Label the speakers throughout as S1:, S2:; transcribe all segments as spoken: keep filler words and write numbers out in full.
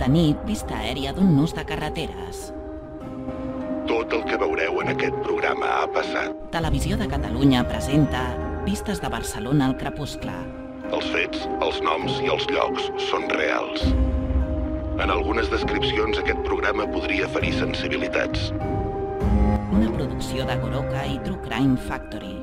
S1: De nit, vista aèria d'un nus de carreteres.
S2: Tot el que veureu en aquest programa ha passat.
S1: Televisió de Catalunya presenta Vistes de Barcelona al crepuscle.
S2: Els fets, els noms i els llocs són reals. En algunes descripcions aquest programa podria ferir sensibilitats.
S1: Una producció de Goroka i True Crime Factory.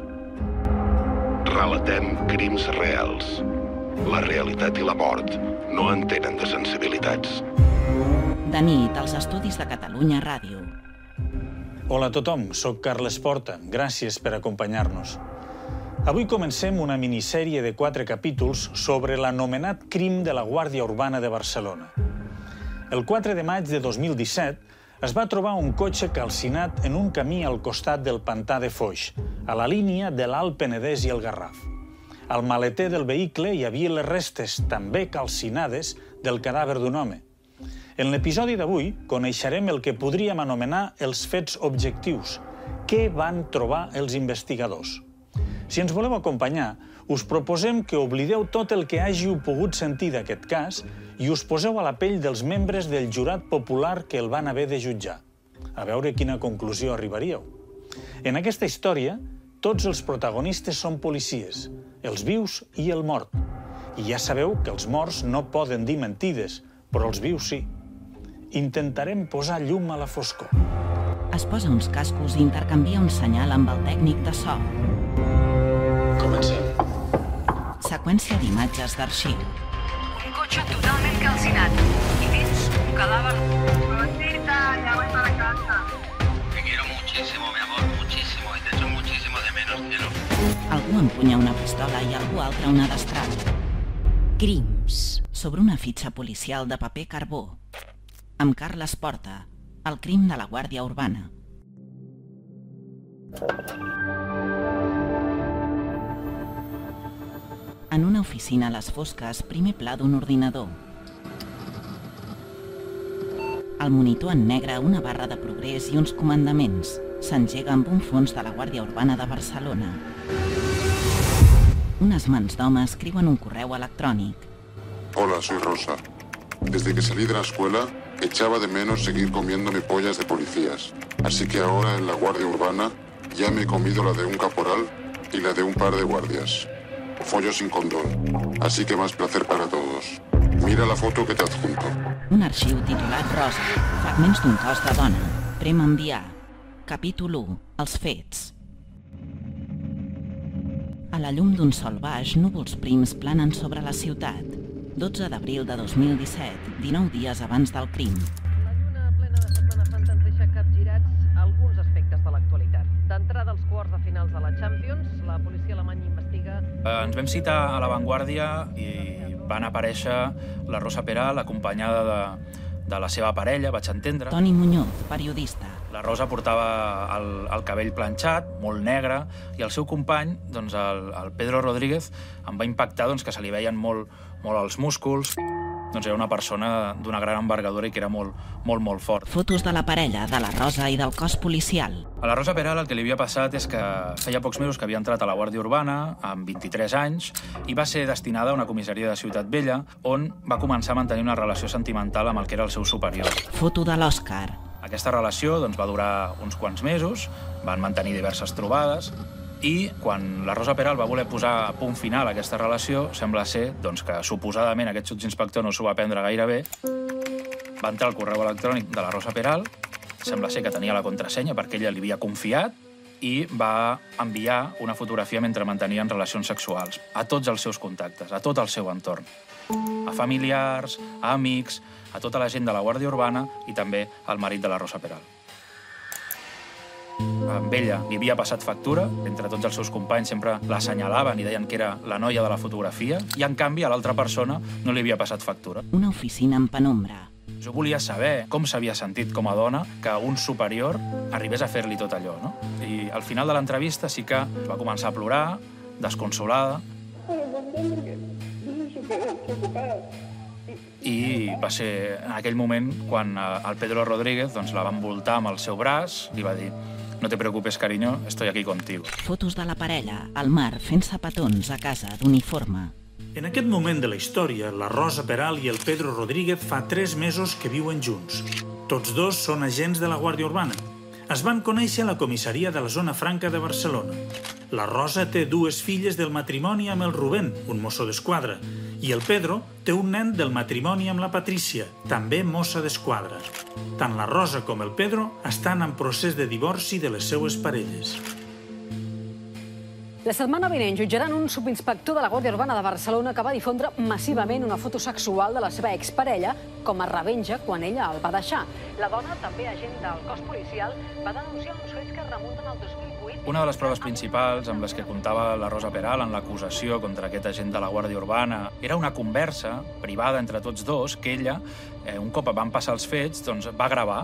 S2: Relatem crims reals. La realitat i la mort no entenen de sensibilitats.
S1: De nit, als estudis de Catalunya Ràdio.
S3: Hola a tothom, soc Carles Porta. Gràcies per acompanyar-nos. Avui comencem una minissèrie de quatre capítols sobre l'anomenat crim de la Guàrdia Urbana de Barcelona. El quatre de maig de dos mil disset es va trobar un cotxe calcinat en un camí al costat del pantà de Foix, a la línia de l'Alt Penedès i el Garraf. Al maleter del vehicle hi havia les restes, també calcinades, del cadàver d'un home. En l'episodi d'avui coneixerem el que podríem anomenar els fets objectius. Què van trobar els investigadors? Si ens voleu acompanyar, us proposem que oblideu tot el que hàgiu pogut sentir d'aquest cas i us poseu a la pell dels membres del jurat popular que el van haver de jutjar. A veure quina conclusió arribaríeu. En aquesta història, tots els protagonistes són policies, els vius i el mort. I ja sabeu que els morts no poden dir mentides, però els vius sí. Intentarem posar llum a la foscor.
S1: Es posa uns cascos i intercanvia un senyal amb el tècnic de so.
S2: Comencem.
S1: Seqüència d'imatges d'arxiu.
S4: Un cotxe totalment calcinat. I dins, un cadàver. Rosita, ya voy para casa.
S5: Te quiero muchísimo, mi amor, muchísimo. Y te echo muchísimo de menos, cielo.
S1: Algú empunya una pistola i algú altre una destral. Crims. Sobre una fitxa policial de paper carbó. Amb Carles Porta. El crim de la Guàrdia Urbana. En una oficina a les fosques, primer pla d'un ordinador. Al monitor en negre, una barra de progrés i uns comandaments. S'engega amb un fons de la Guàrdia Urbana de Barcelona. Unes mans d'home escriuen un correu electrònic.
S6: Hola, soy Rosa. Desde que salí de la escuela, echaba de menos seguir comiéndome pollas de policías. Así que ahora en la Guardia Urbana ya me he comido la de un caporal y la de un par de guardias. Follo sin condón. Así que más placer para todos. Mira la foto que te adjunto.
S1: Un arxiu titulat Rosa. Fragments d'un cos de dona. Prem enviar. Capítol u. Els fets. A la llum d'un sol baix, núvols prims planen sobre la ciutat. dotze d'abril de dos mil disset, dinou dies abans del crim.
S7: La lluna plena de Setmana Santa ens deixa capgirats alguns aspectes de l'actualitat. D'entrada als quarts de finals de la Champions, la policia alemanya investiga...
S8: Eh, ens vam citar a l'avantguàrdia i van aparèixer la Rosa Peral acompanyada de, de la seva parella, vaig entendre.
S1: Toni Muñoz, periodista.
S8: La Rosa portava el, el cabell planxat, molt negre, i el seu company, doncs el, el Pedro Rodríguez, em va impactar doncs, que se li veien molt, molt els músculs. Doncs era una persona d'una gran envergadura i que era molt, molt, molt fort.
S1: Fotos de la parella, de la Rosa i del cos policial.
S8: A la Rosa Peral el que li havia passat és que feia pocs mesos que havia entrat a la Guàrdia Urbana, amb vint-i-tres anys, i va ser destinada a una comissaria de Ciutat Vella, on va començar a mantenir una relació sentimental amb el que era el seu superior.
S1: Foto de l'Òscar.
S8: Aquesta relació doncs, va durar uns quants mesos, van mantenir diverses trobades, i quan la Rosa Peral va voler posar a punt final a aquesta relació, sembla ser doncs, que suposadament aquest sotsinspector no s'ho va prendre gaire bé, va entrar al correu electrònic de la Rosa Peral, sembla ser que tenia la contrasenya perquè ella li havia confiat, i va enviar una fotografia mentre mantenien relacions sexuals a tots els seus contactes, a tot el seu entorn, a familiars, a amics, a tota la gent de la Guàrdia Urbana i també al marit de la Rosa Peral. Amb ella li havia passat factura, entre tots els seus companys sempre l'assenyalaven i deien que era la noia de la fotografia, i en canvi a l'altra persona no li havia passat factura.
S1: Una oficina en penombra.
S8: Jo volia saber com s'havia sentit com a dona que un superior arribés a fer-li tot allò, no? I al final de l'entrevista sí que va començar a plorar, desconsolada, i va ser en aquell moment quan el Pedro Rodríguez doncs, la va envoltar amb el seu braç i va dir: no te preocupes, cariño, estoy aquí contigo.
S1: Fotos de la parella, al mar, fent-se petons a casa d'uniforme.
S3: En aquest moment de la història, la Rosa Peral i el Pedro Rodríguez fa tres mesos que viuen junts. Tots dos són agents de la Guàrdia Urbana. Es van conèixer a la comissaria de la Zona Franca de Barcelona. La Rosa té dues filles del matrimoni amb el Rubén, un mosso d'esquadra, i el Pedro té un nen del matrimoni amb la Patrícia, també mossa d'esquadra. Tant la Rosa com el Pedro estan en procés de divorci de les seues parelles.
S9: La setmana vinent jutjaran un subinspector de la Guàrdia Urbana de Barcelona que va difondre massivament una foto sexual de la seva exparella com a revenja quan ella el va deixar. La dona, també agent del cos policial, va denunciar uns fets que remunten al dos mil vuit.
S8: Una de les proves principals amb les que comptava la Rosa Peral en l'acusació contra aquest agent de la Guàrdia Urbana era una conversa privada entre tots dos que ella, eh, un cop van passar els fets, doncs va gravar.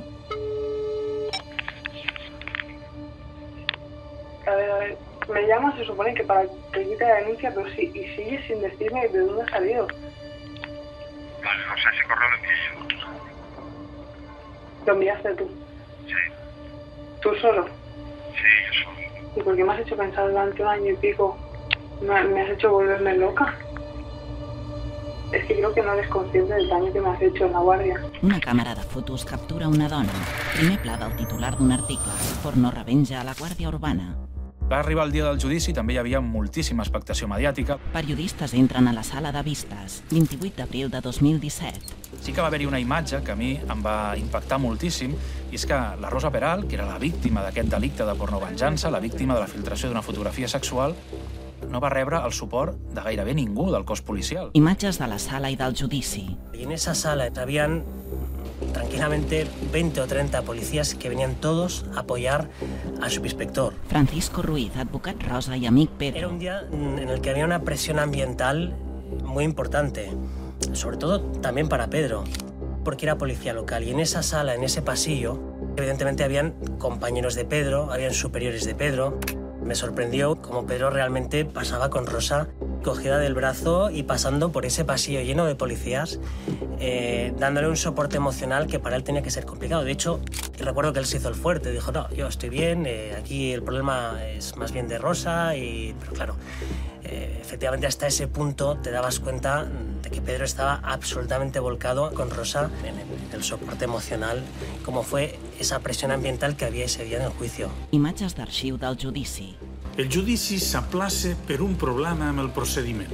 S10: A ver, a ver. Me llama, se supone que para que quite la denuncia, pero sí, y sigue sin decirme de dónde ha salido.
S5: Vale, o sea, ese correo lo envié yo.
S10: ¿Lo enviaste tú?
S5: Sí.
S10: ¿Tú solo?
S5: Sí, yo solo.
S10: ¿Y por qué me has hecho pensar durante un año y pico? Me, me has hecho volverme loca. Es que creo que no eres consciente del daño que me has hecho en la guàrdia.
S1: Una càmera de fotos captura una dona. Primer pla del titular d'un article. Porno revenja a la Guàrdia Urbana.
S8: Va arribar el dia del judici, també hi havia moltíssima expectació mediàtica.
S1: Periodistes entren a la sala de vistes, vint-i-vuit d'abril de dos mil disset.
S8: Sí que va haver-hi una imatge que a mi em va impactar moltíssim, i és que la Rosa Peral, que era la víctima d'aquest delicte de pornovenjança, la víctima de la filtració d'una fotografia sexual, no va rebre el suport de gairebé ningú del cos policial.
S1: Imatges de la sala i del judici.
S11: Y en esa sala habían tranquilamente veinte o treinta policías que venían todos a apoyar al subinspector.
S1: Francisco Ruiz, advocat Rosa i amic Pedro.
S11: Era un día en el que había una presión ambiental muy importante, sobre todo también para Pedro, porque era policía local. Y en esa sala, en ese pasillo, evidentemente habían compañeros de Pedro, habían superiores de Pedro. Me sorprendió cómo Pedro realmente pasaba con Rosa cogida del brazo y pasando por ese pasillo lleno de policías, eh, dándole un soporte emocional que para él tenía que ser complicado. De hecho, recuerdo que él se hizo el fuerte, dijo, no, yo estoy bien, eh, aquí el problema es más bien de Rosa, y... pero claro, eh, efectivamente hasta ese punto te dabas cuenta de que Pedro estaba absolutamente volcado con Rosa en el, en el soporte emocional, como fue esa presión ambiental que había ese día en el juicio.
S1: Imatges d'arxiu del judici.
S3: El judici s'aplaça per un problema amb el procediment.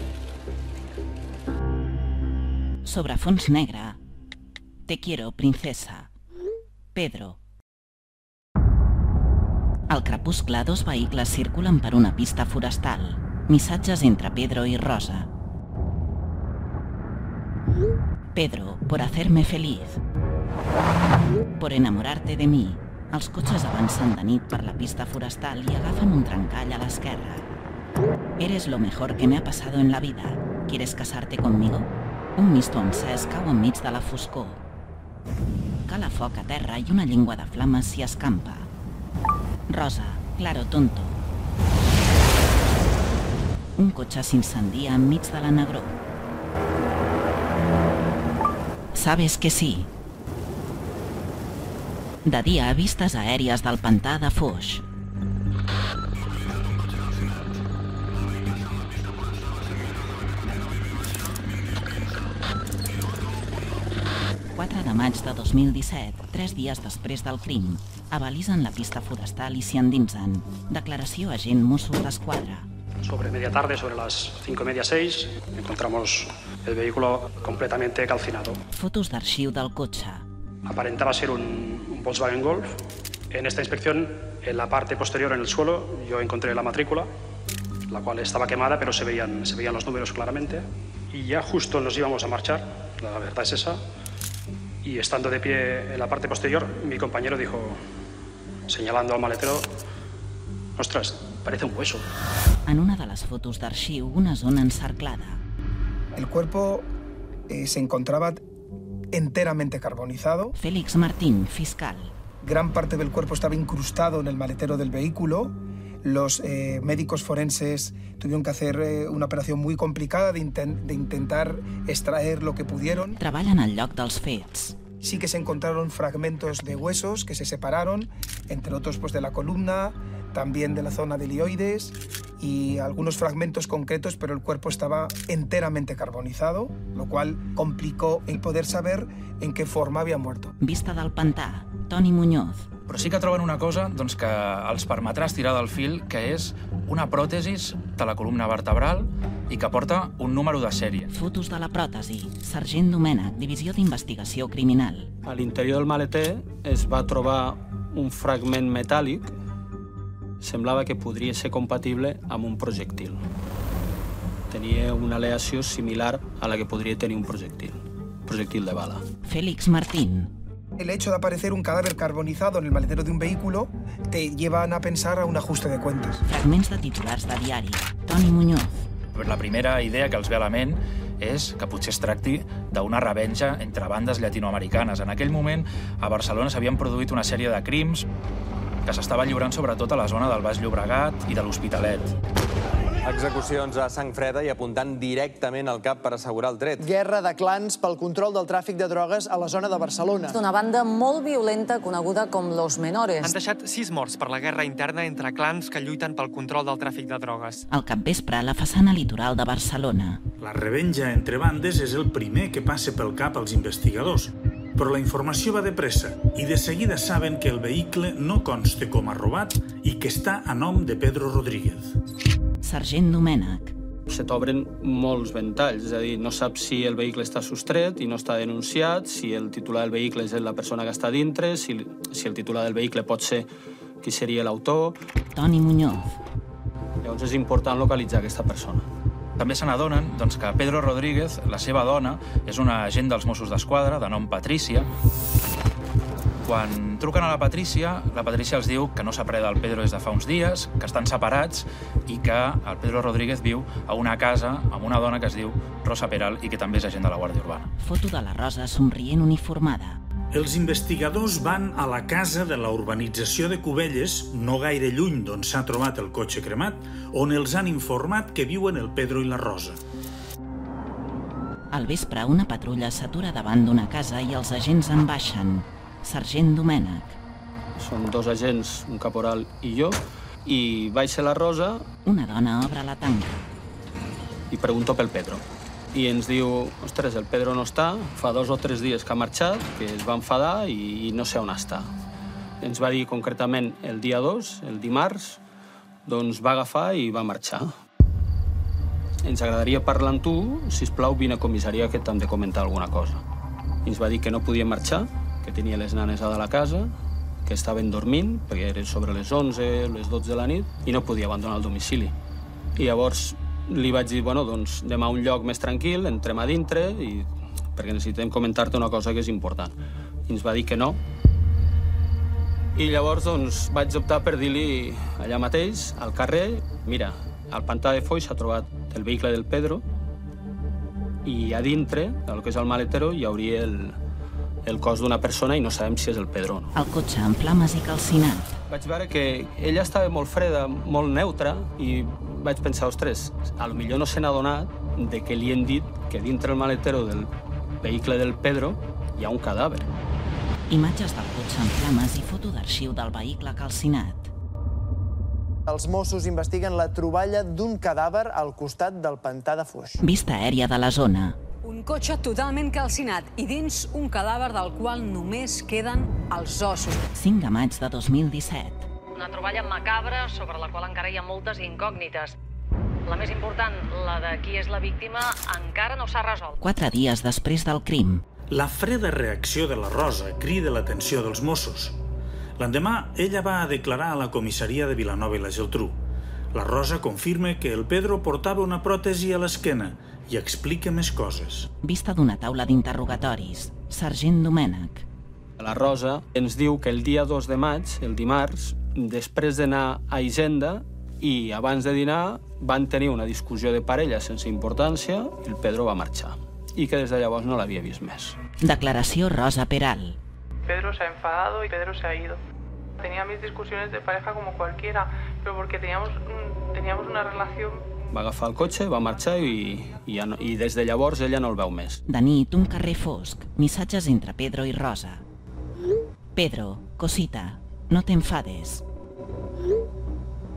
S1: Sobre fons negre. Te quiero, princesa. Pedro. Al crepuscle, dos vehicles circulen per una pista forestal. Missatges entre Pedro y Rosa. Pedro, por hacerme feliz. Por enamorarte de mí. Els cotxes avancen de nit per la pista forestal i agafen un trencall a l'esquerra. Eres lo mejor que me ha pasado en la vida. ¿Quieres casarte conmigo? Un mistó encès cau enmig de la foscor. Cala foc a terra i una llengua de flames s'hi escampa. Rosa, claro, tonto. Un cotxe s'incendia enmig de la negror. Sabes que sí. De dia, vistes aèries del pantà de Foix. quatre de maig de dos mil disset, tres dies després del crim, avalisen la pista forestal i s'hi endinsen. Declaració agent Mossos d'Esquadra.
S12: Sobre media tarde, sobre las cinco y media, seis, encontramos el vehículo completamente calcinado.
S1: Fotos d'arxiu del cotxe.
S12: Aparentaba ser un, un Volkswagen Golf. En esta inspección, en la parte posterior, en el suelo, yo encontré la matrícula, la cual estaba quemada, pero se veían, se veían los números claramente. Y ya justo nos íbamos a marchar, la verdad es esa, y estando de pie en la parte posterior, mi compañero dijo, señalando al maletero, ostras, parece un hueso.
S1: En una de les fotos d'arxiu, una zona encerclada.
S13: El cuerpo eh, se encontraba enteramente carbonizado.
S1: Félix Martín, fiscal.
S13: Gran parte del cuerpo estaba incrustado en el maletero del vehículo. Los eh, médicos forenses tuvieron que hacer eh, una operación muy complicada de, inten de intentar extraer lo que pudieron.
S1: Treballen al lloc dels fets.
S13: Sí que se encontraron fragmentos de huesos que se separaron, entre otros pues, de la columna, también de la zona de helioides y algunos fragmentos concretos, pero el cuerpo estaba enteramente carbonizado, lo cual complicó el poder saber en qué forma había muerto.
S1: Vista del pantà, Toni Muñoz.
S8: Però sí que troben una cosa doncs, que els permetrà estirar del fil, que és una pròtesis de la columna vertebral i que porta un número de sèrie.
S1: Fotos de la pròtesi. Sergent Domènech, Divisió d'Investigació Criminal.
S14: A l'interior del maleter es va trobar un fragment metàl·lic. Semblava que podria ser compatible amb un projectil. Tenia una aleació similar a la que podria tenir un projectil, projectil de bala.
S1: Félix Martín.
S13: El hecho de aparecer un cadáver carbonizado en el maletero de un vehículo te llevan a pensar a un ajuste de cuentas.
S1: Fragments de titulars de diari. Toni Muñoz.
S8: La primera idea que els ve a la ment és que potser es tracti d'una revenja entre bandes llatinoamericanes. En aquell moment, a Barcelona s'havien produït una sèrie de crims que s'estava lliurant sobretot a la zona del Baix Llobregat i de l'Hospitalet.
S15: Execucions a sang freda i apuntant directament al cap per assegurar el tret.
S16: Guerra de clans pel control del tràfic de drogues a la zona de Barcelona.
S17: D'una banda molt violenta coneguda com Los Menores.
S18: Han deixat sis morts per la guerra interna entre clans que lluiten pel control del tràfic de drogues.
S1: Al capvespre, a la façana litoral de Barcelona.
S3: La revenja entre bandes és el primer que passa pel cap als investigadors. Però la informació va de pressa i de seguida saben que el vehicle no consta com a robat i que està a nom de Pedro Rodríguez.
S1: Sergent Domènech.
S14: Se t'obren molts ventalls, és a dir, no saps si el vehicle està sostret i no està denunciat, si el titular del vehicle és la persona que està dintre, si, si el titular del vehicle pot ser qui seria l'autor.
S1: Toni Muñoz.
S14: Llavors és important localitzar aquesta persona.
S8: També se n'adonen doncs, que Pedro Rodríguez, la seva dona, és una agent dels Mossos d'Esquadra, de nom Patrícia. Quan truquen a la Patrícia, la Patrícia els diu que no s'apreda el Pedro des de fa uns dies, que estan separats i que el Pedro Rodríguez viu a una casa amb una dona que es diu Rosa Peral i que també és agent de la Guàrdia Urbana.
S1: Foto de la Rosa somrient uniformada.
S3: Els investigadors van a la casa de la urbanització de Cubelles, no gaire lluny d'on s'ha trobat el cotxe cremat, on els han informat que viuen el Pedro i la Rosa.
S1: Al vespre, una patrulla s'atura davant d'una casa i els agents en baixen. Sergent Domènech.
S14: Són dos agents, un caporal i jo, i baixa la Rosa.
S1: Una dona obre la tanca.
S14: I pregunto pel Pedro. I ens diu, ostres, el Pedro no està, fa dos o tres dies que ha marxat, que es va enfadar i, i no sé on està. Ens va dir concretament el dia dos, el dimarts, doncs va agafar i va marxar. Ens agradaria parlar amb tu, sisplau, vine a comissaria que t'hem de comentar alguna cosa. I ens va dir que no podia marxar, que tenia les nanes a la casa, que estaven dormint, perquè era sobre les onze, les dotze de la nit, i no podia abandonar el domicili. I llavors li vaig dir, bueno, doncs demà a un lloc més tranquil, entrem a dintre, i, perquè necessitem comentar-te una cosa que és important. I ens va dir que no. I llavors doncs, vaig optar per dir-li allà mateix, al carrer, mira, al pantà de Foix s'ha trobat el vehicle del Pedro i a dintre, del que és el maletero, hi hauria el, el cos d'una persona i no sabem si és el Pedro o no.
S1: El cotxe en flames i calcinat.
S14: Vaig veure que ella estava molt freda, molt neutra, i vaig pensar, ostres, a lo millor no se n'ha adonat de que li han dit que dintre el maletero del vehicle del Pedro hi ha un cadàver.
S1: Imatges del cotxe en flames i foto d'arxiu del vehicle calcinat.
S16: Els Mossos investiguen la troballa d'un cadàver al costat del pantà de Foix.
S1: Vista aèria de la zona.
S9: Un cotxe totalment calcinat i dins un cadàver del qual només queden els ossos.
S1: cinc de maig de dos mil disset.
S7: Una troballa macabra sobre la qual encara hi ha moltes incògnites. La més important, la de qui és la víctima, encara no s'ha resolt.
S1: Quatre dies després del crim.
S3: La freda reacció de la Rosa crida l'atenció dels Mossos. L'endemà, ella va a declarar a la comissaria de Vilanova i la Geltrú. La Rosa confirma que el Pedro portava una pròtesi a l'esquena i explica més coses.
S1: Vista d'una taula d'interrogatoris. Sergent Domènech.
S14: La Rosa ens diu que el dia dos de maig, el dimarts, després d'anar a Hisenda i abans de dinar, van tenir una discussió de parella sense importància i el Pedro va marxar. I que des de llavors no l'havia vist més.
S1: Declaració Rosa Peral.
S10: Pedro se ha enfadado y Pedro se ha ido. Tenía mis discusiones de pareja como cualquiera, pero porque teníamos, teníamos una relación.
S14: Va agafar el cotxe, va marxar i, i, ja no, i des de llavors ella no el veu més.
S1: De nit, un carrer fosc. Missatges entre Pedro i Rosa. Pedro, cosita, no te enfades.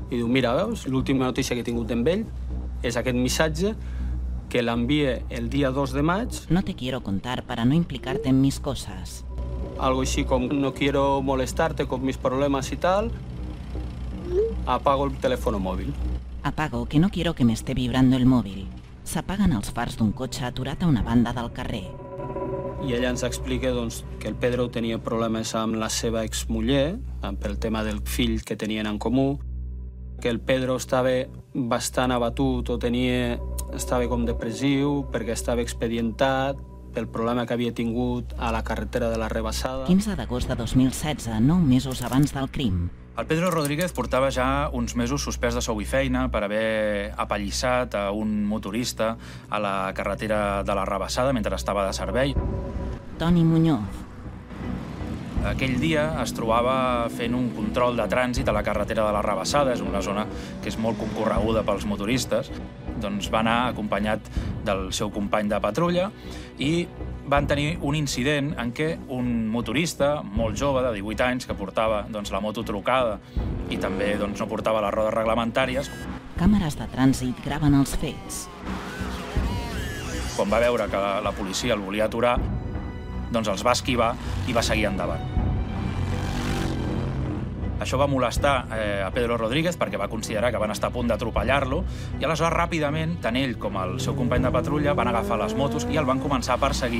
S14: I diu, mira, veus, l'última notícia que he tingut amb ell és aquest missatge que l'envia el dia dos de maig.
S1: No te quiero contar para no implicarte en mis cosas.
S14: Algo així com, no quiero molestarte con mis problemas y tal. Apago el teléfono móvil.
S1: Apago, que no quiero que me esté vibrando el móvil. S'apaguen els fars d'un cotxe aturat a una banda del carrer.
S14: I ella ens explica doncs, que el Pedro tenia problemes amb la seva exmuller, pel tema del fill que tenien en comú, que el Pedro estava bastant abatut o tenia, estava com depressiu perquè estava expedientat pel problema que havia tingut a la carretera de la Rebassada.
S1: quinze d'agost de dos mil setze, nou mesos abans del crim.
S8: El Pedro Rodríguez portava ja uns mesos suspès de sou i feina per haver apallissat a un motorista a la carretera de la Rebassada mentre estava de servei.
S1: Toni Muñoz.
S8: Aquell dia es trobava fent un control de trànsit a la carretera de la Rebassada, és una zona que és molt concorreguda pels motoristes. Doncs va anar acompanyat del seu company de patrulla i van tenir un incident en què un motorista molt jove, de divuit anys, que portava doncs, la moto trucada i també doncs, no portava les rodes reglamentàries.
S1: Càmeres de trànsit graven els fets.
S8: Quan va veure que la policia el volia aturar, doncs els va esquivar i va seguir endavant. Això va molestar eh, a Pedro Rodríguez perquè va considerar que van estar a punt d'atropellar-lo i aleshores ràpidament tant ell com el seu company de patrulla van agafar les motos i el van començar a perseguir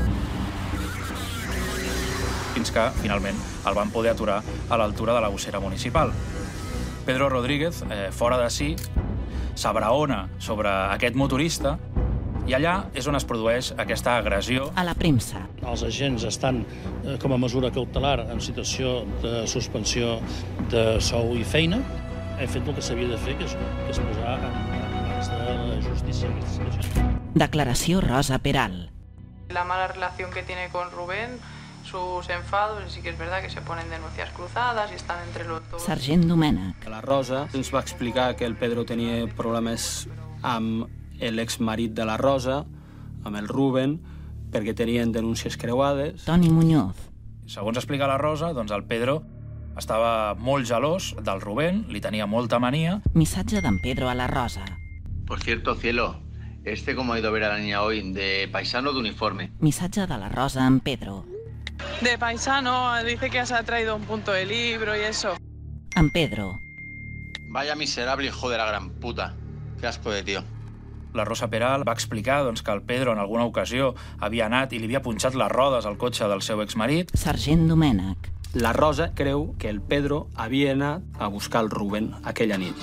S8: fins que finalment el van poder aturar a l'altura de la gossera municipal. Pedro Rodríguez, eh, fora de si, s'abraona sobre aquest motorista i allà és on es produeix aquesta agressió.
S1: A la premsa.
S19: Els agents estan, eh, com a mesura cautelar, en situació de suspensió de sou i feina. Hem fet el que s'havia de fer, que és, que és posar en mans de la justícia.
S1: Declaració Rosa Peral.
S20: La mala relación que tiene con Rubén, sus enfados, y sí que es verdad que se ponen denuncias cruzadas y están entre los dos.
S1: Sergent Domènech.
S14: La Rosa ens va explicar que el Pedro tenia problemes amb l'exmarit de la Rosa, amb el Rubén, perquè tenien denúncies creuades.
S1: Toni Muñoz.
S8: Segons explica la Rosa, doncs el Pedro estava molt gelós del Rubén, li tenia molta mania.
S1: Missatge d'en Pedro a la Rosa.
S5: Por cierto, cielo, este como ha ido a ver a la niña hoy, de paisano de uniforme.
S1: Missatge de la Rosa a en Pedro.
S20: De paisano, dice que has traído un punto de libro y eso.
S1: En Pedro.
S5: Vaya miserable hijo de la gran puta. Qué asco de tío.
S8: La Rosa Peral va explicar doncs, que el Pedro en alguna ocasió havia anat i li havia punxat les rodes al cotxe del seu exmarit.
S1: Sergent Domènech.
S14: La Rosa creu que el Pedro havia anat a buscar el Rubén aquella nit.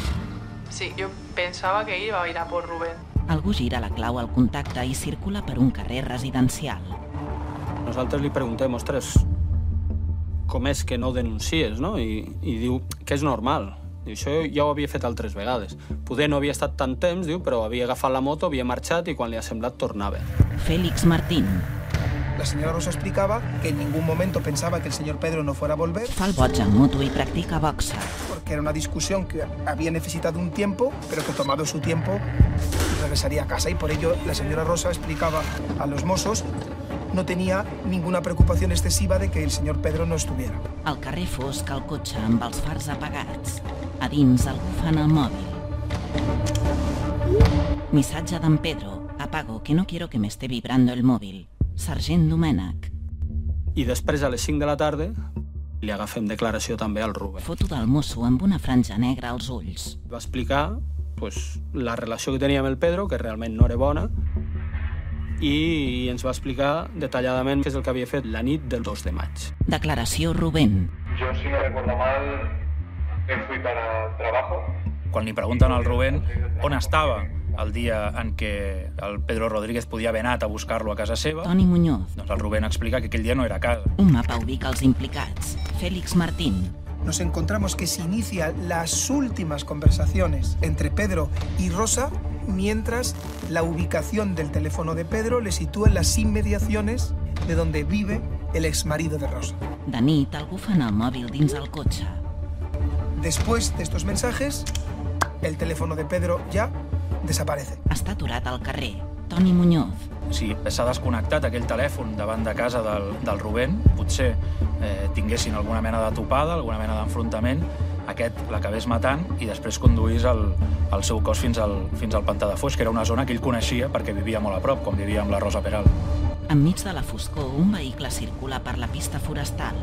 S20: Sí, yo pensaba que iba a ir a por Rubén.
S1: Algú gira la clau al contacte i circula per un carrer residencial.
S14: Nosaltres li preguntem, ostres, com és que no denuncies, no? I, i diu que és normal. Diu, això ja ho havia fet altres vegades. Poder no havia estat tant temps, diu, però havia agafat la moto, havia marxat i quan li ha semblat tornava.
S1: Félix Martín.
S13: La señora Rosa explicaba que en ningún momento pensaba que el señor Pedro no fuera a volver.
S1: Fa el boig en moto y practica boxa.
S13: Porque era una discusión que había necesitado un tiempo, pero que tomado su tiempo regresaría a casa. Y por ello la señora Rosa explicaba a los mozos no tenía ninguna preocupación excesiva de que el señor Pedro no estuviera.
S1: Al carrer fosc, el cotxe amb els fars apagats. A dins, algú fa en el mòbil. Missatge d'en Pedro. Apago, que no quiero que me esté vibrando el móvil. Sergent Domènech.
S14: I després, a les cinc de la tarda, li agafem declaració també al Rubén.
S1: Foto del mosso amb una franja negra als ulls.
S14: Va explicar pues, la relació que tenia amb el Pedro, que realment no era bona, i ens va explicar detalladament què és el que havia fet la nit del dos de maig.
S1: Declaració Rubén.
S21: Yo, si no recuerdo mal, me fui para trabajo.
S8: Quan li pregunten al Rubén on estava el dia en què el Pedro Rodríguez podia haver anat a buscar-lo a casa seva,
S1: Toni Muñoz.
S8: Doncs el Rubén explica que aquell dia no era a casa.
S1: Un mapa ubica els implicats. Félix Martín.
S13: Nos encontramos que se inician las últimas conversaciones entre Pedro y Rosa, mientras la ubicación del teléfono de Pedro le sitúa en las inmediaciones de donde vive el exmarido de Rosa.
S1: De nit, algú fa en el mòbil dins el cotxe.
S13: Después de estos mensajes, el teléfono de Pedro ya desaparece.
S1: Està aturat al carrer. Toni Muñoz.
S8: Si s'ha desconnectat aquell telèfon davant de casa del, del Rubén, potser eh, tinguessin alguna mena de topada, alguna mena d'enfrontament. aquest l'acabés matant i després conduís el, el seu cos fins al, fins al pantà de Foix, que era una zona que ell coneixia perquè vivia molt a prop, com vivia amb la Rosa Peral.
S1: Enmig de la foscor, un vehicle circula per la pista forestal.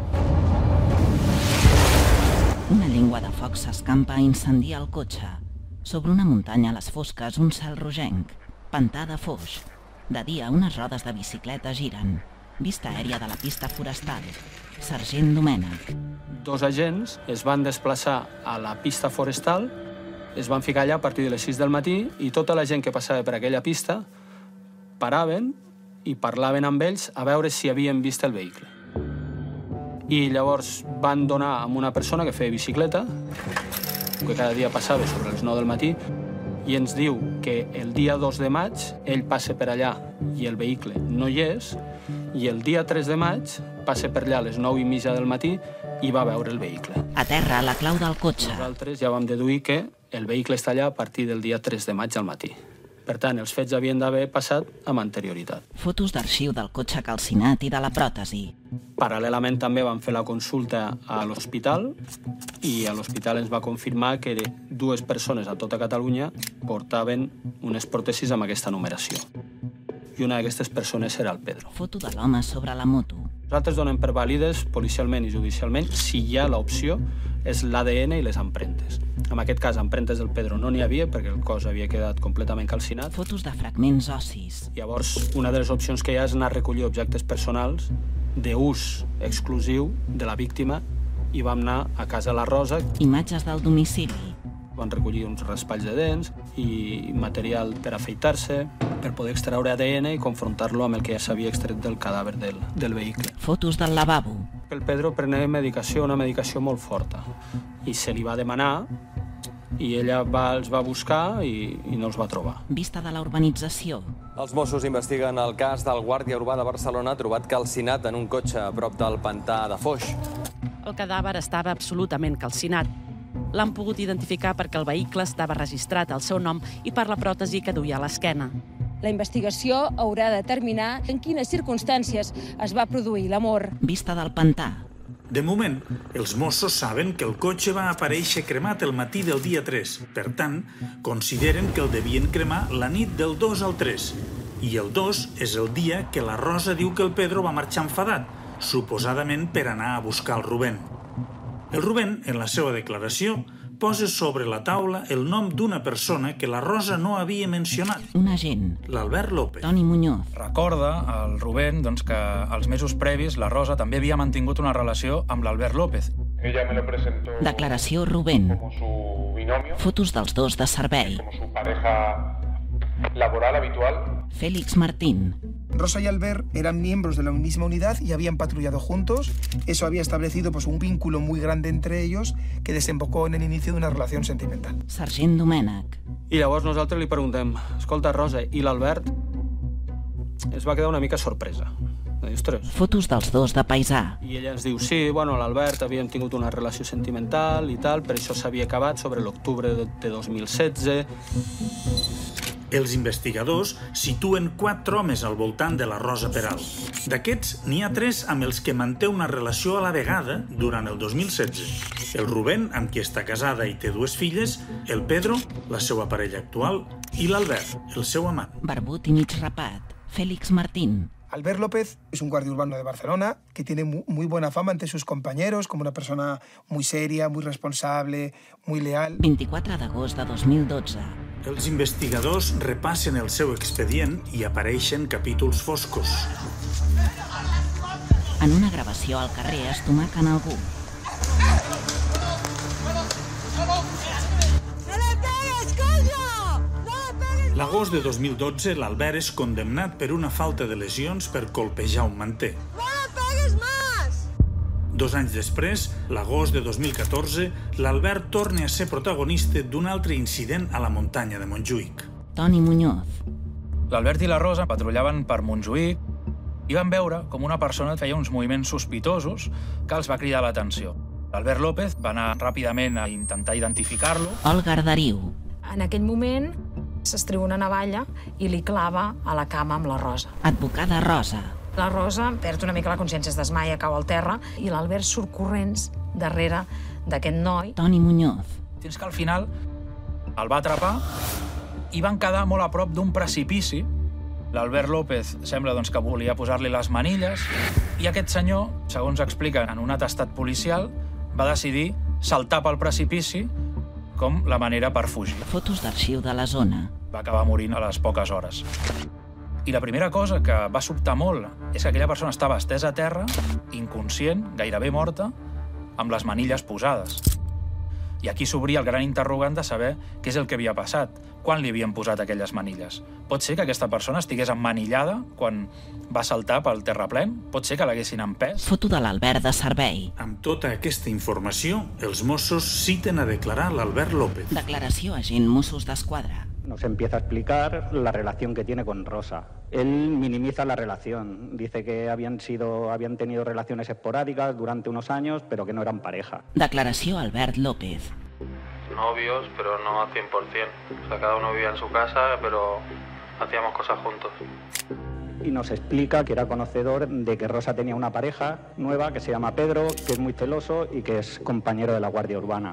S1: Una llengua de foc s'escampa a incendiar el cotxe. Sobre una muntanya a les fosques, un cel rogenc. Pantà de Foix. De dia, unes rodes de bicicleta giren. Vista aèria de la pista forestal. Sergent Domènech.
S14: Dos agents es van desplaçar a la pista forestal, es van ficar allà a partir de les sis del matí i tota la gent que passava per aquella pista paraven i parlaven amb ells a veure si havien vist el vehicle. I llavors van donar amb una persona que feia bicicleta, que cada dia passava sobre les nou del matí, i ens diu que el dia dos de maig ell passa per allà i el vehicle no hi és, i el dia tres de maig passa per allà a les nou i mitja del matí i va veure el vehicle.
S1: A terra, la clau del cotxe.
S14: Nosaltres ja vam deduir que el vehicle està allà a partir del dia tres de maig al matí. Per tant, els fets havien d'haver passat amb anterioritat.
S1: Fotos d'arxiu del cotxe calcinat i de la pròtesi.
S14: Paral·lelament també vam fer la consulta a l'hospital i a l'hospital ens va confirmar que dues persones a tota Catalunya portaven unes pròtesis amb aquesta numeració. I una d'aquestes persones era el Pedro.
S1: Foto de l'home sobre la moto.
S14: Nosaltres donem per vàlides, policialment i judicialment, si hi ha l'opció, és l'A D N i les empremtes. En aquest cas, empremtes del Pedro no n'hi havia perquè el cos havia quedat completament calcinat.
S1: Fotos de fragments ossis.
S14: Llavors, una de les opcions que hi ha és anar a recollir objectes personals d'ús exclusiu de la víctima i vam anar a casa la Rosa.
S1: Imatges del domicili.
S14: Van recollir uns raspalls de dents i material per afeitar-se, per poder extreure A D N i confrontar-lo amb el que ja s'havia extret del cadàver del, del vehicle.
S1: Fotos del lavabo.
S14: El Pedro prenia medicació, una medicació molt forta, i se li va demanar i ella va, els va buscar i, i no els va trobar.
S1: Vista de la urbanització.
S15: Els Mossos investiguen el cas del guàrdia urbà de Barcelona trobat calcinat en un cotxe a prop del pantà de Foix.
S2: El cadàver estava absolutament calcinat. L'han pogut identificar perquè el vehicle estava registrat al seu nom i per la pròtesi que duia a l'esquena.
S22: La investigació haurà de determinar en quines circumstàncies es va produir la mort.
S1: Vista del pantà.
S3: De moment, els Mossos saben que el cotxe va aparèixer cremat el matí del dia tres. Per tant, consideren que el devien cremar la nit del dos al tres. I el dos és el dia que la Rosa diu que el Pedro va marxar enfadat, suposadament per anar a buscar el Rubén. El Rubén, en la seva declaració, posa sobre la taula el nom d'una persona que la Rosa no havia mencionat.
S1: Un agent.
S3: L'Albert López.
S1: Toni Muñoz.
S8: Recorda el Rubén doncs, que els mesos previs la Rosa també havia mantingut una relació amb l'Albert López.
S21: Ella me lo presentó
S1: Declaració Rubén.
S21: como su binomio,
S1: Fotos dels dos de servei.
S21: como su pareja laboral habitual.
S1: Félix Martín.
S13: Rosa y Albert eran miembros de la misma unidad y habían patrullado juntos. Eso había establecido pues, un vínculo muy grande entre ellos que desembocó en el inicio de una relación sentimental.
S1: Sergent Domènech.
S14: I llavors nosaltres li preguntem, escolta, Rosa, i l'Albert? Es va quedar una mica sorpresa. Ostres.
S1: Fotos dels dos de paisà.
S14: I ella ens diu, sí, bueno, l'Albert havíem tingut una relació sentimental i tal, però això s'havia acabat sobre l'octubre de, de dos mil setze.
S3: Els investigadors situen quatre homes al voltant de la Rosa Peral. D'aquests, n'hi ha tres amb els que manté una relació a la vegada durant el dos mil setze. El Rubén, amb qui està casada i té dues filles, el Pedro, la seva parella actual, i l'Albert, el seu amant.
S1: Barbut i mig rapat. Félix Martín.
S13: Albert López es un guardia urbano de Barcelona que tiene muy buena fama entre sus compañeros como una persona muy seria, muy responsable, muy leal.
S1: vint-i-quatre d'agost de dos mil dotze.
S3: Els investigadors repassen el seu expedient i apareixen capítols foscos.
S1: En una gravació al carrer estomaquen algú.
S3: L'agost de dos mil dotze, l'Albert és condemnat per una falta de lesions per colpejar un manter.
S22: ¡No la pegues más!
S3: Dos anys després, l'agost de dos mil catorze, l'Albert torna a ser protagonista d'un altre incident a la muntanya de Montjuïc.
S1: Toni Muñoz.
S8: L'Albert i la Rosa patrullaven per Montjuïc i van veure com una persona feia uns moviments sospitosos que els va cridar l'atenció. L'Albert López va anar ràpidament a intentar identificar-lo.
S1: Olga Arderiu.
S22: En aquell moment s'estreu una navalla i li clava a la cama amb la Rosa.
S1: Advocada Rosa.
S22: La Rosa perd una mica la consciència, es desmaia, cau al terra i l'Albert surt corrents darrere
S17: d'aquest noi.
S1: Toni Muñoz.
S8: Fins que al final el va atrapar i van quedar molt a prop d'un precipici. L'Albert López sembla doncs, que volia posar-li les manilles i aquest senyor, segons explica en un atestat policial, va decidir saltar pel precipici com la manera per fugir.
S1: Fotos d'arxiu de la zona.
S8: Va acabar morint a les poques hores. I la primera cosa que va sobtar molt és que aquella persona estava estesa a terra, inconscient, gairebé morta, amb les manilles posades. I aquí s'obria el gran interrogant de saber què és el que havia passat, quan li havien posat aquelles manilles. Pot ser que aquesta persona estigués emmanillada quan va saltar pel terraplén? Pot ser que l'haguessin empès?
S1: Foto de l'Albert de servei.
S3: Amb tota aquesta informació, els Mossos citen a declarar l'Albert López.
S1: Declaració agent Mossos d'Esquadra.
S4: Nos empieza a explicar la relación que tiene con Rosa. Él minimiza la relación. Dice que habían sido, habían tenido relaciones esporádicas durante unos años, pero que no eran pareja.
S1: Declaració Albert López.
S14: Novios, pero no al cien por cien. O sea, cada uno vivía en su casa, pero hacíamos cosas juntos.
S4: Y nos explica que era conocedor de que Rosa tenía una pareja nueva que se llama Pedro, que es muy celoso y que es compañero de la Guardia Urbana.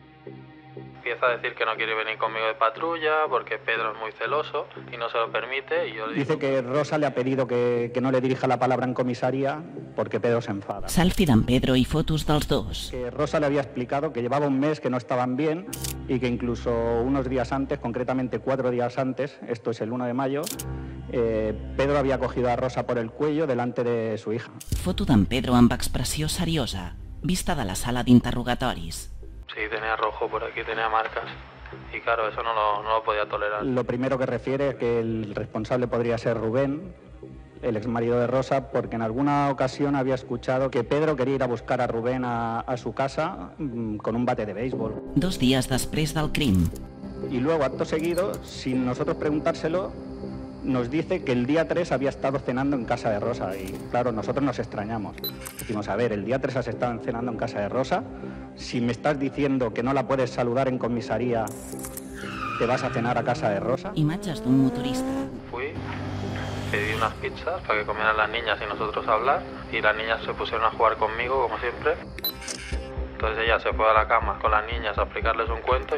S14: Empieza a decir que no quiere venir conmigo de patrulla porque Pedro es muy celoso y no se lo permite. Y yo le digo...
S4: Dice que Rosa le ha pedido que, que no le dirija la palabra en comisaría porque Pedro se enfada.
S1: Selfie d'en Pedro i fotos dels dos.
S4: Que Rosa le había explicado que llevaba un mes que no estaban bien y que incluso unos días antes, concretamente cuatro días antes, esto es el uno de mayo, eh, Pedro había cogido a Rosa por el cuello delante de su hija.
S1: Foto d'en Pedro amb expressió seriosa, vista de la sala d'interrogatoris.
S14: Sí, tenía rojo por aquí, tenía marcas. Y claro, eso no lo, no lo podía tolerar.
S4: Lo primero que refiere es que el responsable podría ser Rubén, el exmarido de Rosa, porque en alguna ocasión había escuchado que Pedro quería ir a buscar a Rubén a, a su casa mmm, con un bate de béisbol.
S1: Dos días després del crim.
S4: Y luego, acto seguido, sin nosotros preguntárselo, nos dice que el día tres había estado cenando en casa de Rosa. Y claro, nosotros nos extrañamos. Decimos, a ver, el día tres has estado cenando en casa de Rosa. Si me estás diciendo que no la puedes saludar en comisaría, ¿te vas a cenar a casa de Rosa?
S1: Imatges d'un motorista.
S14: Fui, pedí unas pizzas para que comieran las niñas y nosotros hablar. Y las niñas se pusieron a jugar conmigo, como siempre. Entonces ella se fue a la cama con las niñas a explicarles un cuento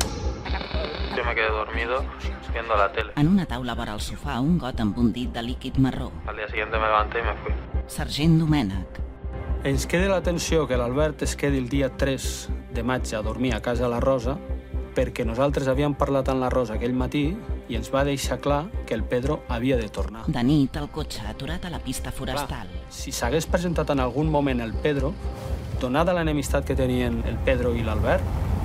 S14: y yo me quedé dormido viendo la tele.
S1: En una taula vora el sofà, un got amb un dit de líquid marró.
S14: Al día siguiente me levanté y me fui.
S1: Sergent Domènech.
S14: Ens queda l'atenció que l'Albert es quedi el dia tres de maig a dormir a casa de la Rosa perquè nosaltres havíem parlat amb la Rosa aquell matí i ens va deixar clar que el Pedro havia de tornar.
S1: De nit, el cotxe aturat a la pista forestal.
S14: Clar, si s'hagués presentat en algun moment el Pedro, donada l'enemistat que tenien el Pedro i l'Albert,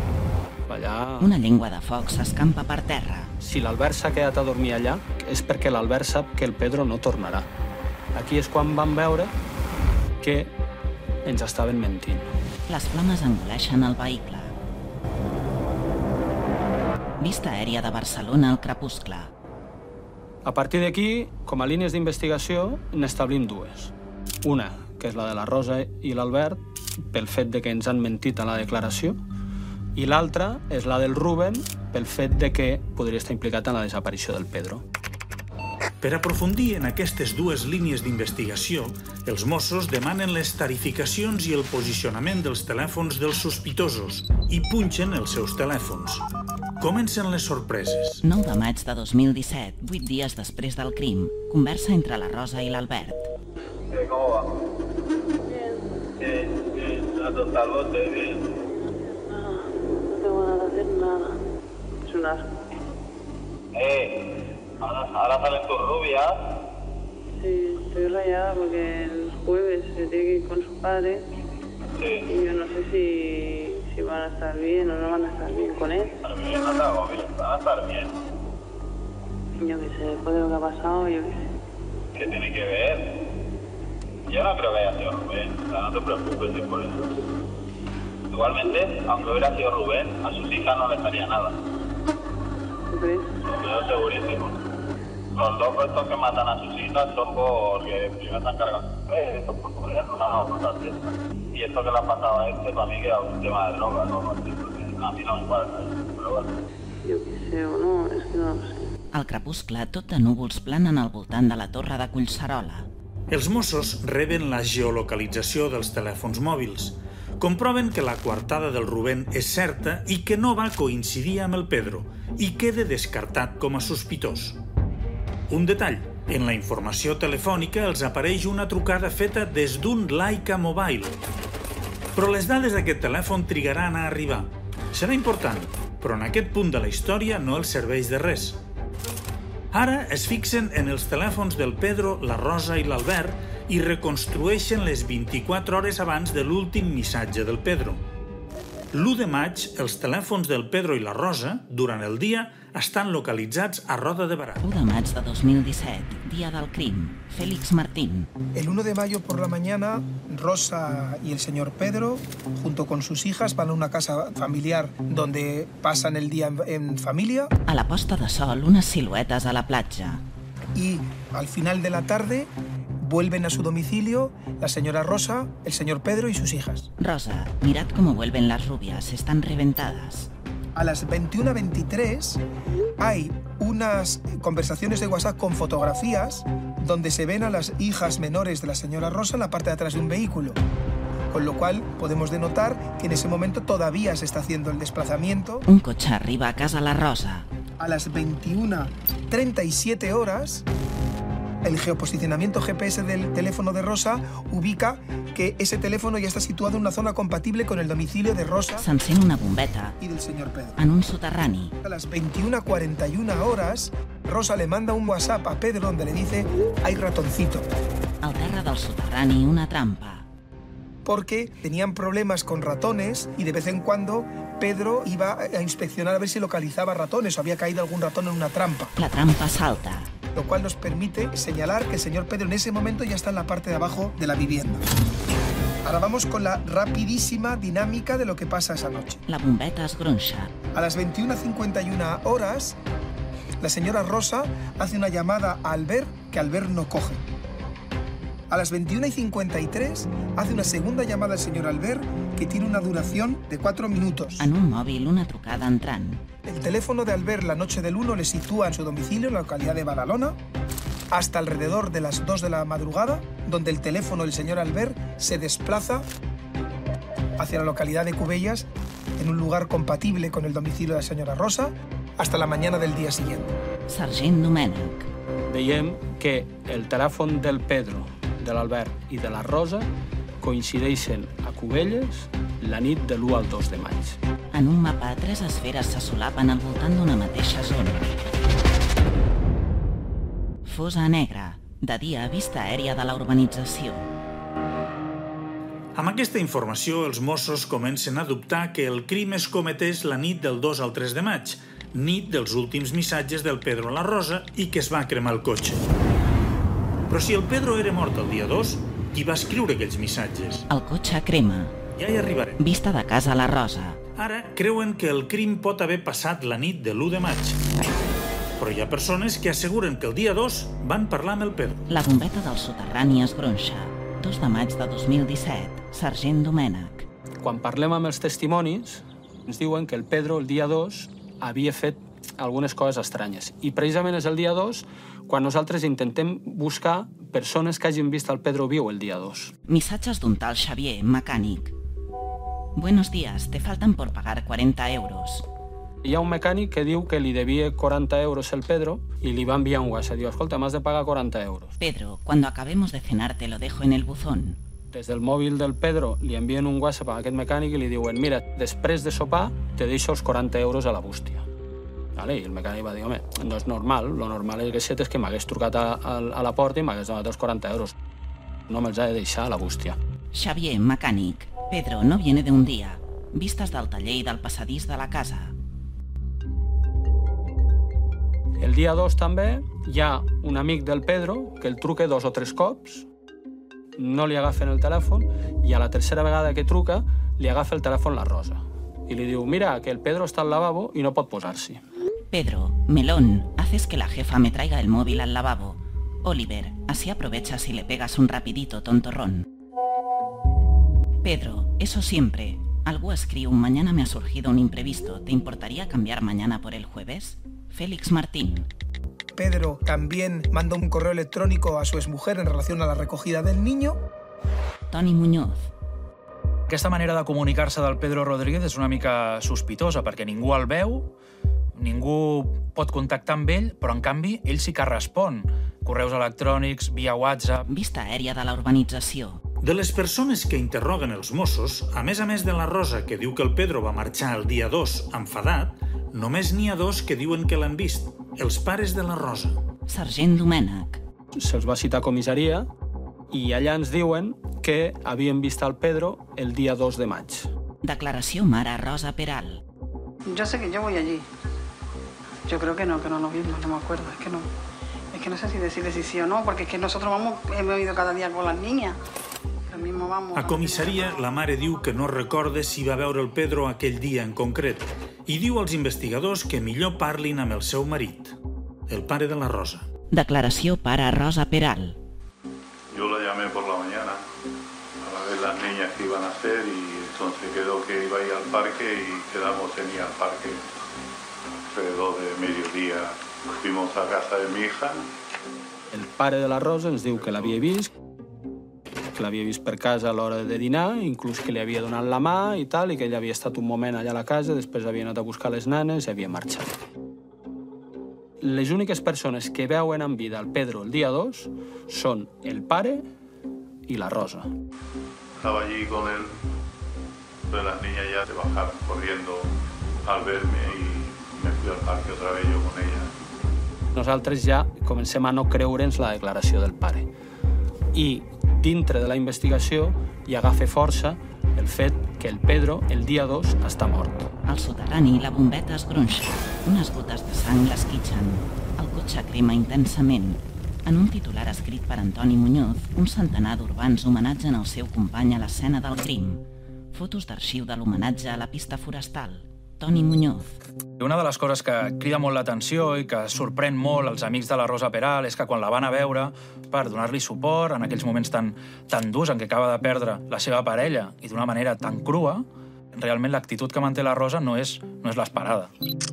S14: allà...
S1: Una llengua de foc s'escampa per terra.
S14: Si l'Albert s'ha quedat a dormir allà, és perquè l'Albert sap que el Pedro no tornarà. Aquí és quan van veure que ens estaven mentint.
S1: Les flames engoleixen el vehicle. Vista aèria de Barcelona al crepuscle.
S14: A partir d'aquí, com a línies d'investigació, n'establim dues. Una, que és la de la Rosa i l'Albert, pel fet de que ens han mentit a la declaració, i l'altra és la del Rubén, pel fet de que podria estar implicat en la desaparició del Pedro.
S3: Per aprofundir en aquestes dues línies d'investigació, els Mossos demanen les tarificacions i el posicionament dels telèfons dels sospitosos i punxen els seus telèfons. Comencen les sorpreses.
S1: nou de maig de dos mil disset, vuit dies després del crim, conversa entre la Rosa i l'Albert.
S21: Eh, ¿cómo va? Bien. Bien, bien. ¿La tonta bote? Bien.
S10: No, no tengo ganas de hacer nada. Es un asco.
S21: Eh... Ahora, ahora salen tus rubias.
S10: Sí, estoy rayada porque el jueves se tiene que ir con su padre.
S21: Sí.
S10: Y yo no sé si, si van a estar bien o no van a estar bien con él.
S21: Estar bien, no te hago bien, van a estar bien.
S10: Yo qué sé, después de lo que ha pasado, yo qué sé.
S21: ¿Qué tiene que ver? Yo no creo que haya sido Rubén, o sea, no te preocupes por eso. Igualmente, aunque hubiera sido Rubén, a sus hijas no les haría nada.
S10: ¿Tú crees?
S21: Yo segurísimo. Los locos estos que matan a sus hijas son porque primero están cargando. Eh, esto por poner una cosa así. Y esto que le ha pasado a este, para mí que es un tema de droga, ¿no? A mí no me importa, pero bueno.
S10: Jo què sé, o no, és que no ho sé.
S1: Al crepuscle, tot de núvols planen al voltant de la torre de Collserola.
S3: Els Mossos reben la geolocalització dels telèfons mòbils. Comproven que la coartada del Rubén és certa i que no va coincidir amb el Pedro i queda descartat com a sospitós. Un detall. En la informació telefònica els apareix una trucada feta des d'un Laika Mobile. Però les dades d'aquest telèfon trigaran a arribar. Serà important, però en aquest punt de la història no els serveix de res. Ara es fixen en els telèfons del Pedro, la Rosa i l'Albert i reconstrueixen les vint-i-quatre hores abans de l'últim missatge del Pedro. L'u de maig, els telèfons del Pedro i la Rosa, durant el dia, estan localitzats a Roda de Barà.
S1: u de maig de dos mil disset, dia del crim. Félix Martín.
S13: El uno de mayo por la mañana, Rosa y el señor Pedro, junto con sus hijas, van a una casa familiar donde pasan el día en familia.
S1: A la posta de sol, unes siluetes a la platja.
S13: Y al final de la tarde vuelven a su domicilio la señora Rosa, el señor Pedro y sus hijas.
S1: Rosa, mirad cómo vuelven las rubias, están reventadas.
S13: A las veintiuna veintitrés hay unas conversaciones de WhatsApp con fotografías donde se ven a las hijas menores de la señora Rosa en la parte de atrás de un vehículo. Con lo cual podemos denotar que en ese momento todavía se está haciendo el desplazamiento.
S1: Un cotxe arriba a casa la Rosa.
S13: A las veintiuna treinta y siete horas, el geoposicionamiento G P S del teléfono de Rosa ubica que ese teléfono ya está situado en una zona compatible con el domicilio de Rosa
S1: s'encén una bombeta
S13: y del señor Pedro.
S1: En un soterrani.
S13: A las veintiuna cuarenta y una horas, Rosa le manda un WhatsApp a Pedro donde le dice hay ratoncito.
S1: Al terra del soterrani, una trampa.
S13: Porque tenían problemas con ratones y de vez en cuando Pedro iba a inspeccionar a ver si localizaba ratones o había caído algún ratón en una trampa.
S1: La trampa salta.
S13: Lo cual nos permite señalar que el señor Pedro en ese momento ya está en la parte de abajo de la vivienda. Ahora vamos con la rapidísima dinámica de lo que pasa esa noche.
S1: La bombeta es gronxa.
S13: A las veintiuna cincuenta y una horas, la señora Rosa hace una llamada a Albert que Albert no coge. A las veintiuna cincuenta y tres hace una segunda llamada al señor Albert que tiene una duración de cuatro minutos.
S1: En un mòbil, una trucada entrant.
S13: El teléfono de Albert la noche del uno le sitúa en su domicilio en la localidad de Badalona hasta alrededor de las dos de la madrugada, donde el teléfono del señor Albert se desplaza hacia la localidad de Cubellas en un lugar compatible con el domicilio de la señora Rosa hasta la mañana del día siguiente.
S1: Sergent Domènech.
S14: Veiem que el telèfon del Pedro, de l'Albert i de la Rosa coincideixen a Cubelles la nit de l'u al dos de maig.
S1: En un mapa, tres esferes se solapen al voltant d'una mateixa zona. Fosa negra, de dia vista aèria de la urbanització.
S3: Amb aquesta informació, els Mossos comencen a dubtar que el crim es cometés la nit del dos al tres de maig, nit dels últims missatges del Pedro a la Rosa i que es va cremar el cotxe. Però si el Pedro era mort el dia dos, qui va escriure aquells missatges?
S1: El cotxe crema.
S3: Ja hi arribarem.
S1: Vista de casa a la Rosa.
S3: Ara creuen que el crim pot haver passat la nit de l'u de maig. Però hi ha persones que asseguren que el dia dos van parlar amb el Pedro.
S1: La bombeta del soterrani es gronxa. dos de maig de dos mil disset. Sergent Domènech.
S14: Quan parlem amb els testimonis, ens diuen que el Pedro el dia dos havia fet algunes coses estranyes. I precisament és el dia dos quan nosaltres intentem buscar persones que hagin vist el Pedro viu el dia dos.
S1: Missatges d'un tal Xavier, mecànic. Buenos días, te faltan por pagar cuarenta euros.
S14: Hi ha un mecànic que diu que li devia quaranta euros el Pedro i li va enviar un WhatsApp. Diu, escolta, m'has de pagar quaranta euros.
S1: Pedro, cuando acabemos de cenar te lo dejo en el buzón.
S14: Des del mòbil del Pedro li envien un WhatsApp a aquest mecànic i li diuen mira, després de sopar te deixo els quaranta euros a la bústia. Vale? I el mecànic va dir, home, no és normal, lo normal és que, és que m'hagués trucat a, a, a la porta i m'hagués donat els quaranta euros. No me'ls ha de deixar a la bústia.
S1: Xavier, mecànic. Pedro no viene de un día. Vistes del taller i del passadís de la casa.
S14: El dia dos també hi ha un amic del Pedro que el truca dos o tres cops, no li agafen el telèfon i a la tercera vegada que truca li agafa el telèfon la Rosa. I li diu, mira, que el Pedro està al lavabo i no pot posar-s'hi.
S1: Pedro, melón, haces que la jefa me traiga el móvil al lavabo. Oliver, así aprovechas y le pegas un rapidito tontorrón. Pedro, eso siempre. Algo escribe un mañana me ha surgido un imprevisto. ¿Te importaría cambiar mañana por el jueves? Félix Martín.
S13: Pedro también manda un correo electrónico a su exmujer en relación a la recogida del niño.
S1: Toni Muñoz.
S8: Aquesta manera de comunicar-se del Pedro Rodríguez és una mica sospitosa, perquè ningú el veu, ningú pot contactar amb ell, però en canvi ell sí que respon. Correus electrònics, via WhatsApp...
S1: Vista aèria de la urbanització.
S3: De les persones que interroguen els Mossos, a més a més de la Rosa, que diu que el Pedro va marxar el dia dos enfadat, només n'hi ha dos que diuen que l'han vist, els pares de la Rosa.
S1: Sergent Domènech.
S14: Se'ls va citar a comissaria i allà ens diuen que havien vist el Pedro el dia dos de maig.
S1: Declaració mare Rosa Peral.
S6: Yo sé que yo voy allí. Yo creo que no, que no lo vimos, no me acuerdo, es que no. Es que no sé si decirle si sí o no, porque es que nosotros vamos, hemos ido cada día con las niñas. Lo mismo vamos.
S3: A comissaria, la mare diu que no recorda si va veure el Pedro aquell dia en concret i diu als investigadors que millor parlin amb el seu marit, el pare de la Rosa.
S1: Declaració pare Rosa Peral.
S21: Yo la llamé por la mañana para ver las niñas que iban a hacer y entonces quedó que iba a ir al parque y quedamos en ir al parque alrededor de mediodía. Fuimos a casa de mi hija.
S14: El pare de la Rosa ens diu que l'havia vist, que l'havia vist per casa a l'hora de dinar, inclús que li havia donat la mà i tal, i que ell havia estat un moment allà a la casa, després havia anat a buscar les nanes i havia marxat. Les úniques persones que veuen en vida el Pedro el dia dos són el pare i la Rosa.
S21: Estaba allí con él, pero las niñas ya se bajaron corriendo al verme y me fui al parque otra vez yo con ella.
S14: Nosaltres ja comencem a no creure'ns la declaració del pare. I dintre de la investigació hi agafa força el fet que el Pedro el dia dos està mort.
S1: Al soterrani la bombeta es gronxa. Unes gotes de sang l'esquitxen. El cotxe crema intensament. En un titular escrit per Antoni Muñoz, un centenar d'urbans homenatgen el seu company a l'escena del crim. Fotos d'arxiu de l'homenatge a la pista forestal. Toni Muñoz.
S8: Una de les coses que crida molt l'atenció i que sorprèn molt els amics de la Rosa Peral és que quan la van a veure per donar-li suport en aquells moments tan, tan durs en què acaba de perdre la seva parella i d'una manera tan crua, realment l'actitud que manté la Rosa no és, no és l'esperada.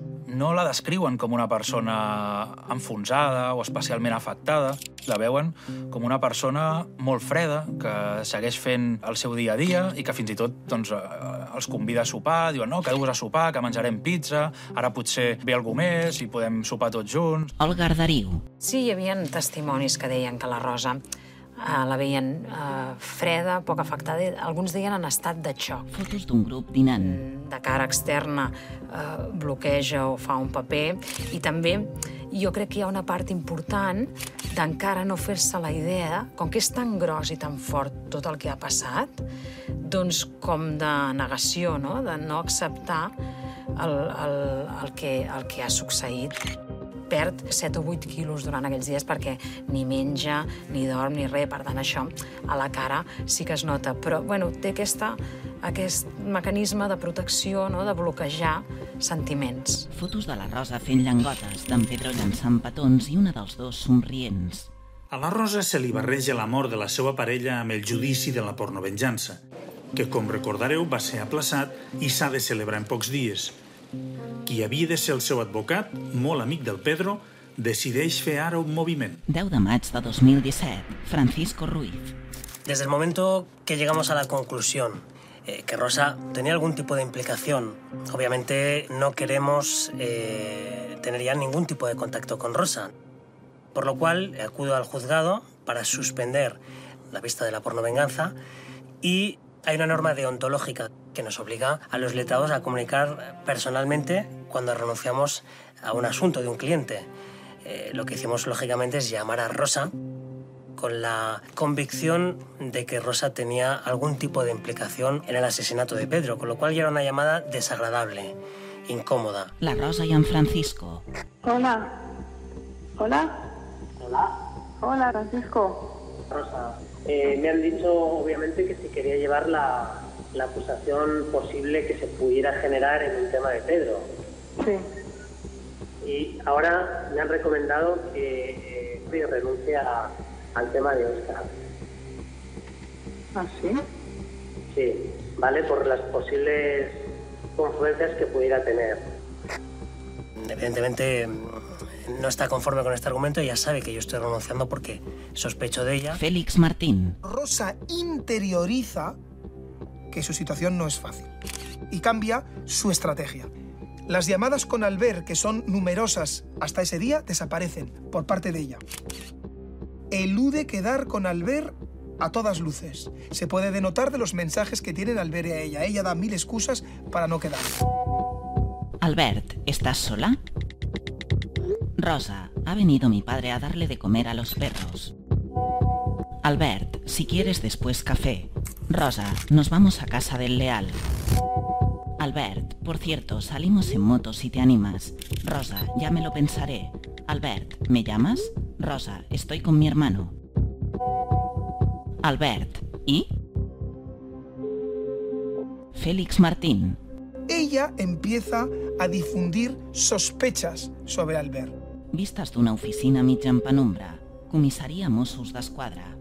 S8: No la descriuen com una persona enfonsada o especialment afectada. La veuen com una persona molt freda, que segueix fent el seu dia a dia i que fins i tot doncs, els convida a sopar. Diuen, no, quedeu-vos a sopar, que menjarem pizza, ara potser ve algú més i podem sopar tots junts.
S1: Olga Arderiu.
S11: Sí, hi havia testimonis que deien que la Rosa Uh, la veien uh, freda, poc afectada, alguns deien en estat de xoc.
S1: Fotos d'un grup dinant.
S11: De cara externa uh, bloqueja o fa un paper i també jo crec que hi ha una part important d'encara no fer-se la idea, com que és tan gros i tan fort tot el que ha passat, doncs com de negació, no? De no acceptar el, el, el, que, el que ha succeït. Perd set o vuit quilos durant aquells dies perquè ni menja, ni dorm, ni res. Per tant, això a la cara sí que es nota. Però, bueno, té aquesta, aquest mecanisme de protecció, no?, de bloquejar sentiments.
S1: Fotos de la Rosa fent llengotes, d'en Pedro llançant petons i una dels dos somrients.
S3: A la Rosa se li barreja la mort de la seva parella amb el judici de la pornovenjança, que, com recordareu, va ser aplaçat i s'ha de celebrar en pocs dies. Qui havia de ser el seu advocat, molt amic del Pedro, decideix fer ara un moviment.
S1: deu de maig de dos mil disset, Francisco Ruiz.
S23: Desde el momento que llegamos a la conclusión eh, que Rosa tenía algún tipo de implicación, obviamente no queremos eh, tener ya ningún tipo de contacto con Rosa, por lo cual acudo al juzgado para suspender la vista de la pornovenganza y hay una norma deontológica que nos obliga a los letrados a comunicar personalmente cuando renunciamos a un asunto de un cliente. Eh, lo que hicimos, lógicamente, es llamar a Rosa con la convicción de que Rosa tenía algún tipo de implicación en el asesinato de Pedro, con lo cual ya era una llamada desagradable, incómoda.
S1: La Rosa y en Francisco.
S10: Hola. Hola.
S23: Hola.
S10: Hola, Francisco.
S23: Rosa, eh, me han dicho, obviamente, que si quería llevar la... la acusación posible que se pudiera generar en el tema de Pedro.
S10: Sí.
S23: Y ahora me han recomendado que eh, renuncie a, al tema de Óscar.
S10: ¿Ah, sí?
S23: Sí, ¿vale? Por las posibles confluencias que pudiera tener. Evidentemente no está conforme con este argumento y ya sabe que yo estoy renunciando porque sospecho de ella.
S1: Félix Martín.
S13: Rosa interioriza que su situación no es fácil y cambia su estrategia. Las llamadas con Albert, que son numerosas hasta ese día, desaparecen por parte de ella. Elude quedar con Albert a todas luces. Se puede denotar de los mensajes que tienen Albert y a ella. Ella da mil excusas para no quedar.
S1: Albert, ¿estás sola? Rosa, ha venido mi padre a darle de comer a los perros. Albert, si quieres después café. Rosa, nos vamos a casa del Leal. Albert, por cierto, salimos en moto si te animas. Rosa, ya me lo pensaré. Albert, ¿me llamas? Rosa, estoy con mi hermano. Albert, ¿y? Félix Martín.
S13: Ella empieza a difundir sospechas sobre Albert.
S1: Vistas d'una oficina mig en penumbra. Comissaria Mossos d'Esquadra.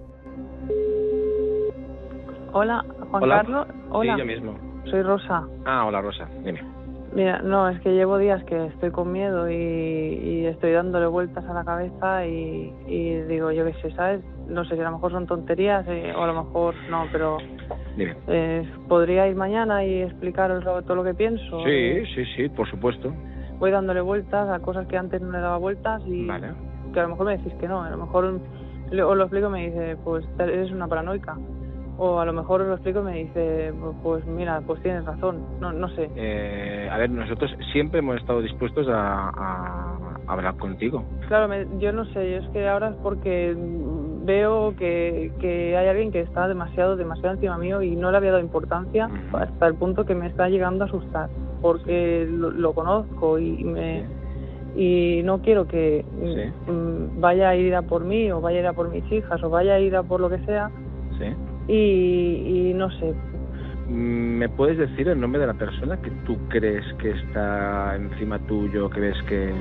S10: Hola, Juan
S12: Hola.
S10: Carlos. Hola.
S12: Sí, yo mismo.
S10: Soy Rosa.
S12: Ah, hola Rosa, dime.
S10: Mira, no, es que llevo días que estoy con miedo y, y estoy dándole vueltas a la cabeza y, y digo, yo qué sé, ¿sabes? No sé si a lo mejor son tonterías eh, o a lo mejor no, pero
S12: Dime.
S10: eh, ¿podría ir mañana y explicaros todo lo que pienso?
S12: Sí,
S10: Eh,
S12: sí, sí, por supuesto.
S10: Voy dándole vueltas a cosas que antes no le daba vueltas y
S12: Vale.
S10: que a lo mejor me decís que no, a lo mejor le- os lo explico y me dice, pues eres una paranoica. O a lo mejor os lo explico y me dice, pues mira, pues tienes razón, no, no sé.
S12: Eh, a ver, nosotros siempre hemos estado dispuestos a, a- a hablar contigo.
S10: Claro, me- yo no sé, yo es que ahora es porque veo que, que hay alguien que está demasiado, demasiado encima mío y no le había dado importancia hasta el punto que me está llegando a asustar, porque lo, lo conozco y me y no quiero que
S12: Sí.
S10: mm, vaya a ir a por mí o vaya a ir a por mis hijas o vaya a ir a por lo que sea
S12: ¿Sí?
S10: y, y no sé.
S12: ¿Me puedes decir el nombre de la persona que tú crees que está encima tuyo, que ves que...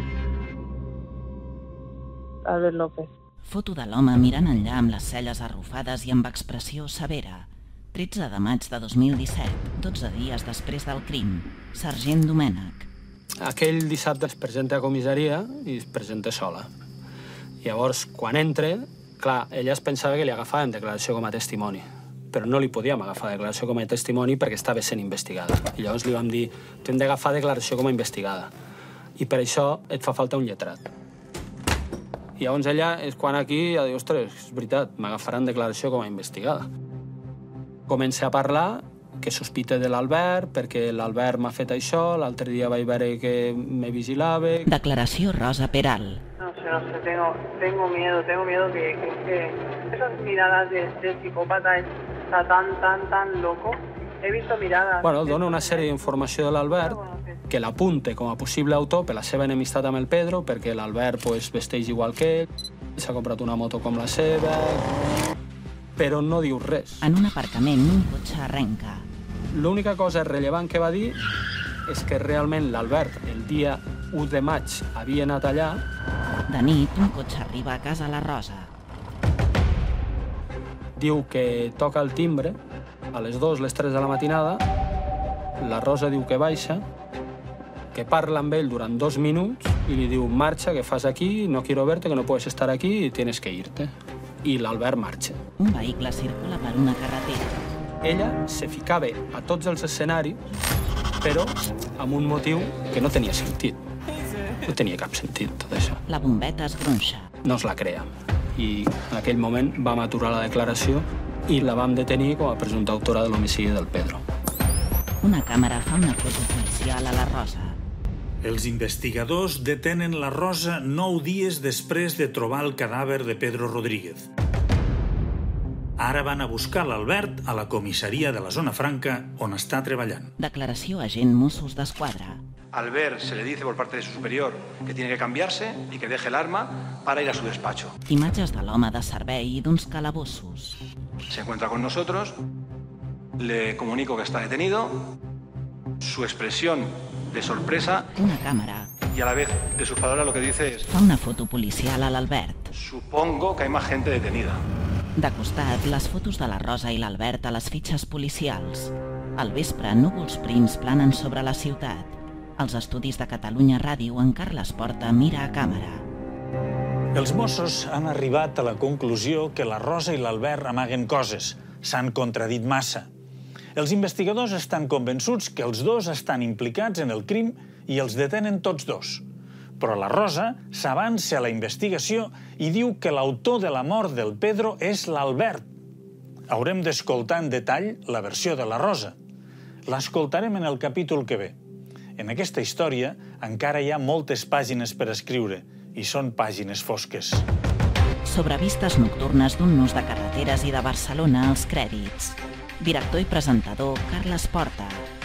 S10: Albert López.
S1: Foto de l'home mirant enllà amb les celles arrufades i amb expressió severa. tretze de maig de dos mil disset, dotze dies després del crim. Sergent Domènech.
S14: Aquell dissabte es presenta a comissaria i es presenta sola. Llavors, quan entra, clar, ella es pensava que li agafàvem declaració com a testimoni, però no li podíem agafar declaració com a testimoni perquè estava sent investigada. I llavors li vam dir, tu hem d'agafar declaració com a investigada, i per això et fa falta un lletrat. I llavors ella és quan aquí ja diu, ostres, és veritat, m'agafaran declaració com a investigada. Comença a parlar que sospita de l'Albert, perquè l'Albert m'ha fet això, l'altre dia vaig veure que me vigilava...
S1: Declaració Rosa Peral.
S10: No sé, no sé, tengo, tengo miedo, tengo miedo que, que, que esas miradas de, de psicópata está tan, tan, tan loco. He visto miradas...
S14: Bueno, dona una sèrie d'informació de l'Albert que l'apunta com a possible autor per la seva enemistat amb el Pedro, perquè l'Albert pues, vesteix igual que ell, s'ha comprat una moto com la seva... però no diu res.
S1: En un aparcament, un cotxe arrenca.
S14: L'única cosa rellevant que va dir és que realment l'Albert, el dia u de maig, havia anat allà.
S1: De nit, un cotxe arriba a casa la Rosa.
S14: Diu que toca el timbre a les dues, les tres de la matinada. La Rosa diu que baixa, que parla amb ell durant dos minuts i li diu, marxa, que fas aquí, no quiero verte, que no puedes estar aquí y tienes que irte. I l'Albert marxa.
S1: Un vehicle circula per una carretera.
S14: Ella se ficava a tots els escenaris, però amb un motiu que no tenia sentit. No tenia cap sentit, tot això.
S1: La bombeta es gronxa.
S14: No es la creia. I en aquell moment vam aturar la declaració i la vam detenir com a presumpta autora de l'homicidi del Pedro.
S1: Una càmera fa una foto policial a la Rosa.
S3: Els investigadors detenen la Rosa nou dies després de trobar el cadàver de Pedro Rodríguez. Ara van a buscar l'Albert a la comissaria de la Zona Franca on està treballant.
S1: Declaració agent Mossos d'Esquadra.
S16: Albert se le dice por parte de su superior que tiene que cambiarse y que deje el arma para ir a su despacho.
S1: Imatges de l'home de servei i d'uns calabossos.
S16: Se encuentra con nosotros, le comunico que está detenido, su expresión de sorpresa
S1: Una càmera
S16: y a la vez de sus palabras lo que dice es
S1: fa una foto policial a l'Albert.
S16: supongo que hay más gente detenida.
S1: De costat, les fotos de la Rosa i l'Albert a les fitxes policials. Al vespre, núvols prims planen sobre la ciutat. Als estudis de Catalunya Ràdio, en Carles Porta mira a càmera.
S3: Els Mossos han arribat a la conclusió que la Rosa i l'Albert amaguen coses. S'han contradit massa. Els investigadors estan convençuts que els dos estan implicats en el crim i els detenen tots dos. Però la Rosa s'avança a la investigació i diu que l'autor de la mort del Pedro és l'Albert. Haurem d'escoltar en detall la versió de la Rosa. L'escoltarem en el capítol que ve. En aquesta història encara hi ha moltes pàgines per escriure i són pàgines fosques.
S1: Sobre vistes nocturnes d'un nus de carreteres i de Barcelona, els crèdits. Director i presentador, Carles Porta.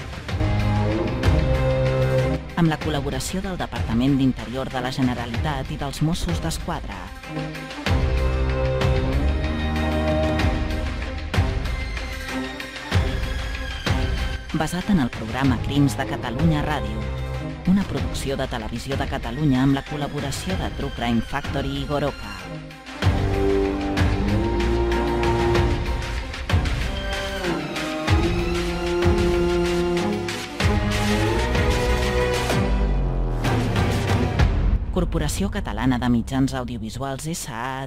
S1: Amb la col·laboració del Departament d'Interior de la Generalitat i dels Mossos d'Esquadra. Basat en el programa Crims de Catalunya Ràdio, una producció de Televisió de Catalunya amb la col·laboració de True Crime Factory i Goroka. Corporació Catalana de Mitjans Audiovisuals S A